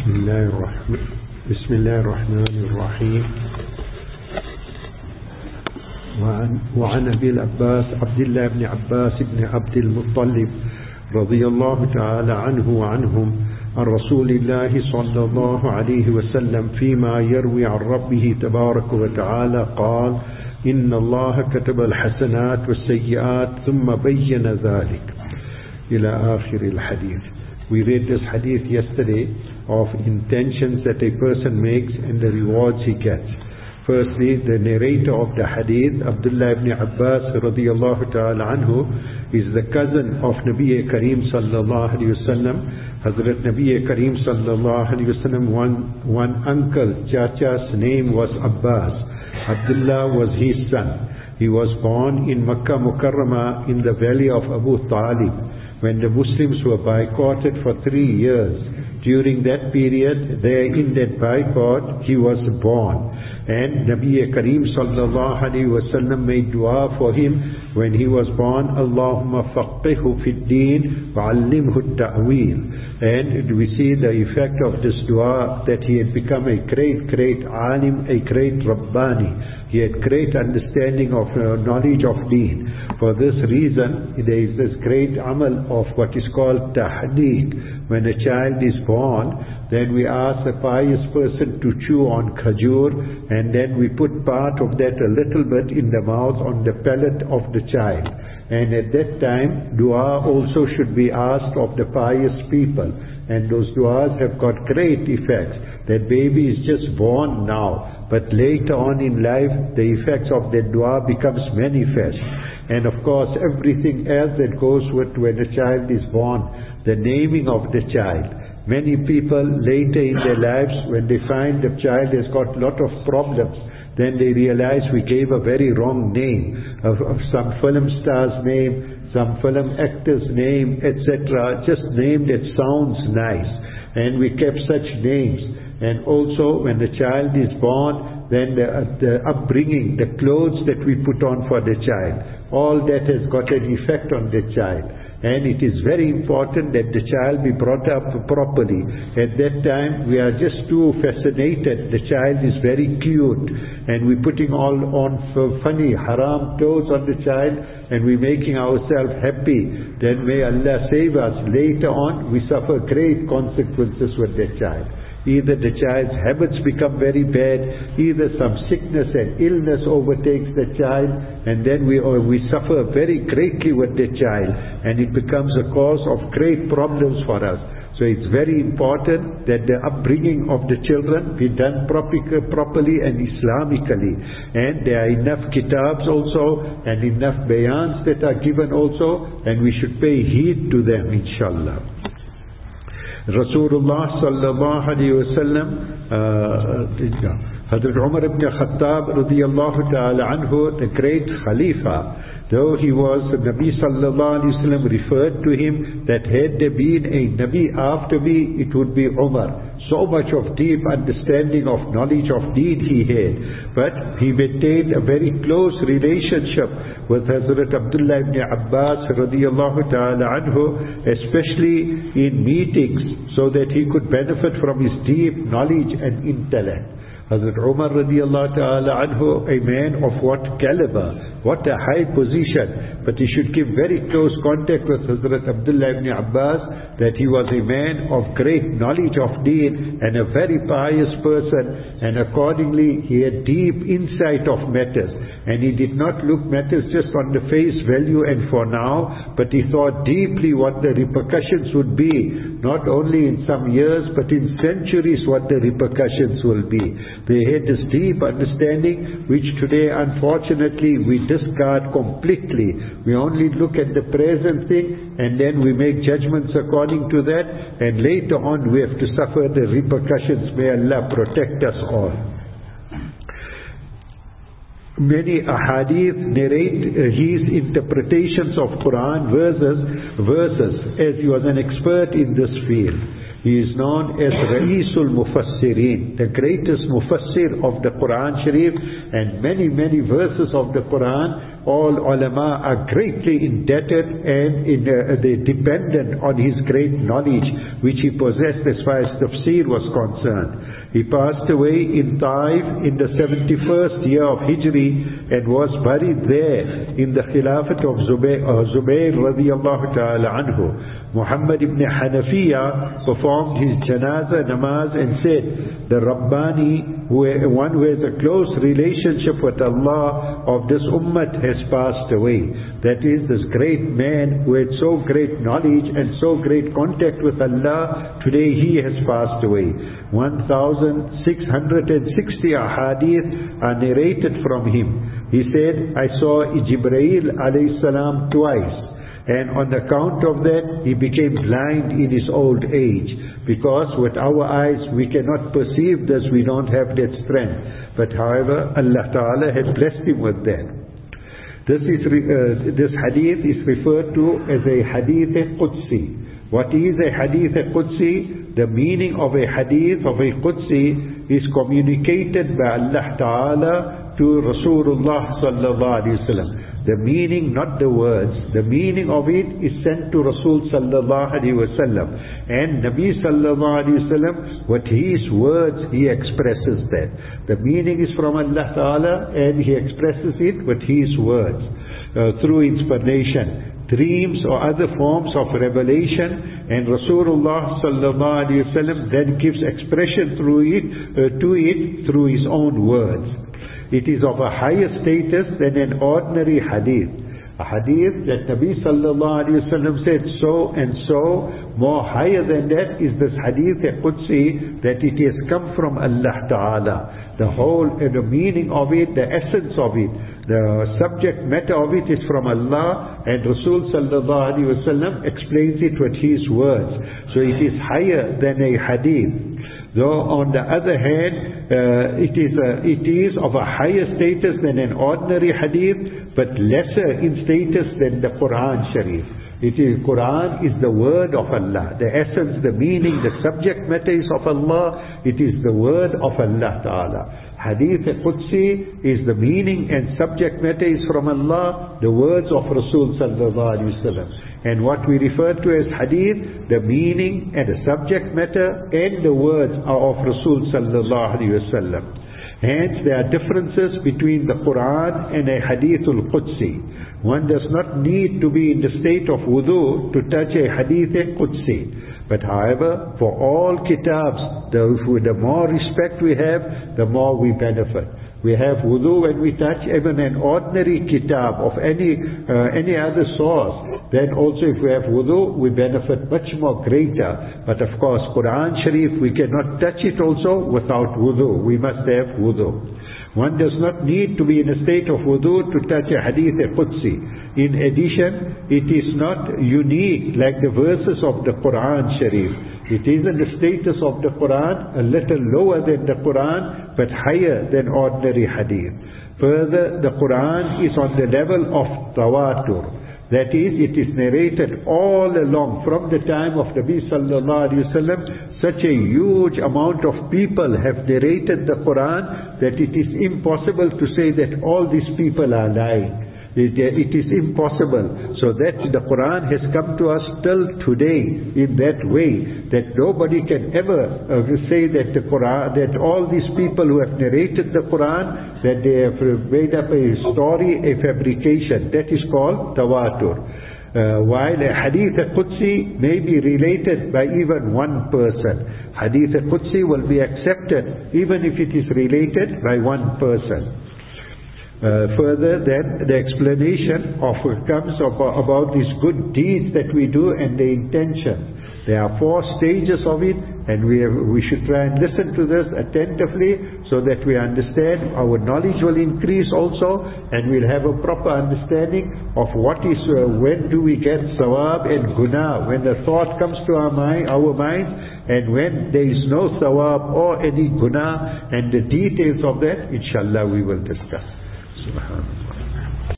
بسم الله الرحمن الرحيم. وعن أبي العباس عبد الله بن عباس بن عبد المطلب رضي الله تعالى عنه وعنهم عن رسول الله صلى الله عليه وسلم فيما يروي عن ربه تبارك وتعالى قال: إن الله كتب الحسنات والسيئات ثم بين ذلك إلى آخر الحديث. We read this hadith yesterday of intentions that a person makes and the rewards he gets. Firstly, the narrator of the hadith, Abdullah ibn Abbas radiyallahu ta'ala anhu, is the cousin of Nabi Kareem sallallahu alayhi wasallam. Hazrat Nabi Kareem sallallahu alayhi wasallam, one uncle, Chacha's name was Abbas. Abdullah was his son. He was born in Makkah Mukarramah in the valley of Abu Talib, when the Muslims were boycotted for 3 years. During that period, there in that boycott, he was born. And Nabi Kareem sallallahu alayhi wa sallam made dua for him when he was born: Allahumma faqqihu fid deen wa'allimhu at-ta'wil. And we see the effect of this dua, that he had become a great alim, a great Rabbani. He had great understanding of knowledge of deen. For this reason, there is this great amal of what is called tahdeeq. When a child is born, then we ask a pious person to chew on khajur, and then we put part of that a little bit in the mouth on the palate of the child. And at that time, dua also should be asked of the pious people. And those duas have got great effects. That baby is just born now, but later on in life, the effects of that dua becomes manifest. And of course, everything else that goes with when a child is born, the naming of the child. Many people later in their lives, when they find the child has got a lot of problems, then they realize we gave a very wrong name of some film star's name, some film actor's name, etc. Just name that sounds nice. And we kept such names. And also when the child is born, then the upbringing, the clothes that we put on for the child, all that has got an effect on the child. And it is very important that the child be brought up properly. At that time, we are just too fascinated. The child is very cute, and we're putting all on funny, haram clothes on the child, and we're making ourselves happy. Then may Allah save us. Later on, we suffer great consequences with that child. Either the child's habits become very bad, either some sickness and illness overtakes the child, and then we suffer very greatly with the child, and it becomes a cause of great problems for us. So it's very important that the upbringing of the children be done properly and Islamically. And there are enough kitabs also, and enough bayans that are given also, and we should pay heed to them, inshallah. Rasulullah sallallahu alayhi wa sallam, Hazrat Umar ibn Khattab radiyallahu ta'ala anhu, the great Khalifa, though he was, Nabi sallallahu alayhi wa sallam referred to him that had there been a Nabi after me, it would be Umar. So much of deep understanding of knowledge of deen he had. But he maintained a very close relationship with Hazrat Abdullah ibn Abbas radiyallahu ta'ala anhu, especially in meetings, so that he could benefit from his deep knowledge and intellect. Hazrat Umar radiyallahu ta'ala anhu, a man of what caliber, what a high position, but he should keep very close contact with Hazrat Abdullah ibn Abbas, that he was a man of great knowledge of deen and a very pious person, and accordingly he had deep insight of matters, and he did not look matters just on the face value and for now, but he thought deeply what the repercussions would be, not only in some years but in centuries what the repercussions will be. They had this deep understanding which today unfortunately we discard completely. We only look at the present thing and then we make judgments according to that, and later on we have to suffer the repercussions. May Allah protect us all. Many ahadith narrate his interpretations of Quran verses, as he was an expert in this field. He is known as Ra'isul Mufassirin, the greatest Mufassir of the Quran Sharif, and many verses of the Quran all ulama are greatly indebted and they're dependent on his great knowledge which he possessed as far as tafsir was concerned. He passed away in Taif in the 71st year of Hijri and was buried there in the Khilafat of Zubayr radiallahu ta'ala anhu. Muhammad ibn Hanafiya performed his janazah namaz and said, the Rabbani, one who has a close relationship with Allah of this ummah, has passed away. That is, this great man who had so great knowledge and so great contact with Allah, today he has passed away. 1,660 ahadith are narrated from him. He said, I saw Jibreel alayhi salam twice. And on account of that, he became blind in his old age. Because with our eyes, we cannot perceive this, we don't have that strength. But however, Allah Ta'ala had blessed him with that. This hadith is referred to as a hadith Qudsi. What is a hadith Qudsi? The meaning of a hadith of a Qudsi is communicated by Allah Ta'ala to Rasulullah sallallahu alaihi wasallam. The meaning, not the words. The meaning of it is sent to Rasul sallallahu alaihi wasallam. And Nabi sallallahu alaihi wasallam, with his words, he expresses that. The meaning is from Allah Ta'ala and he expresses it with his words. Through inspiration, dreams or other forms of revelation, and Rasulullah sallallahu alaihi wasallam then gives expression through it through his own words. It is of a higher status than an ordinary hadith. A hadith that Nabi sallallahu alaihi wasallam said so and so, more higher than that is this hadith Qudsi, that it has come from Allah Ta'ala. The whole, the meaning of it, the essence of it, the subject matter of it is from Allah, and Rasul sallallahu alaihi wasallam explains it with his words. So it is higher than a hadith. Though on the other hand, it is of a higher status than an ordinary hadith, but lesser in status than the Quran Sharif. Quran is the word of Allah. The essence, the meaning, the subject matter is of Allah. It is the word of Allah Ta'ala. Hadith Qudsi is the meaning and subject matter is from Allah, the words of Rasul sallallahu alaihi wasallam. And what we refer to as hadith, the meaning and the subject matter and the words are of Rasul sallallahu alaihi wasallam. Hence there are differences between the Quran and a hadithul Qudsi. One does not need to be in the state of wudu to touch a hadith Qudsi. But however, for all kitabs, the more respect we have, the more we benefit. We have wudu when we touch even an ordinary kitab of any other source. Then also if we have wudu, we benefit much more greater. But of course, Quran Sharif, we cannot touch it also without wudu. We must have wudu. One does not need to be in a state of wudu to touch a hadith Qudsi. In addition, it is not unique like the verses of the Quran Sharif. It is in the status of the Quran, a little lower than the Quran, but higher than ordinary hadith. Further, the Quran is on the level of tawatur. That is, it is narrated all along from the time of Nabi sallallahu alaihi wasallam. Such a huge amount of people have narrated the Quran that it is impossible to say that all these people are lying. It is impossible. So that the Quran has come to us till today in that way, that nobody can ever say that the Quran, that all these people who have narrated the Quran, that they have made up a story, a fabrication. That is called tawatur. While a hadith Qudsi may be related by even one person. Hadith Qudsi will be accepted even if it is related by one person. Further, then the explanation comes about these good deeds that we do and the intention. There are 4 stages of it, and we should try and listen to this attentively so that we understand. Our knowledge will increase also, and we'll have a proper understanding of what is, when do we get sawab and guna, when the thought comes to our minds, and when there is no sawab or any guna, and the details of that, inshallah, we will discuss. Subhanallah.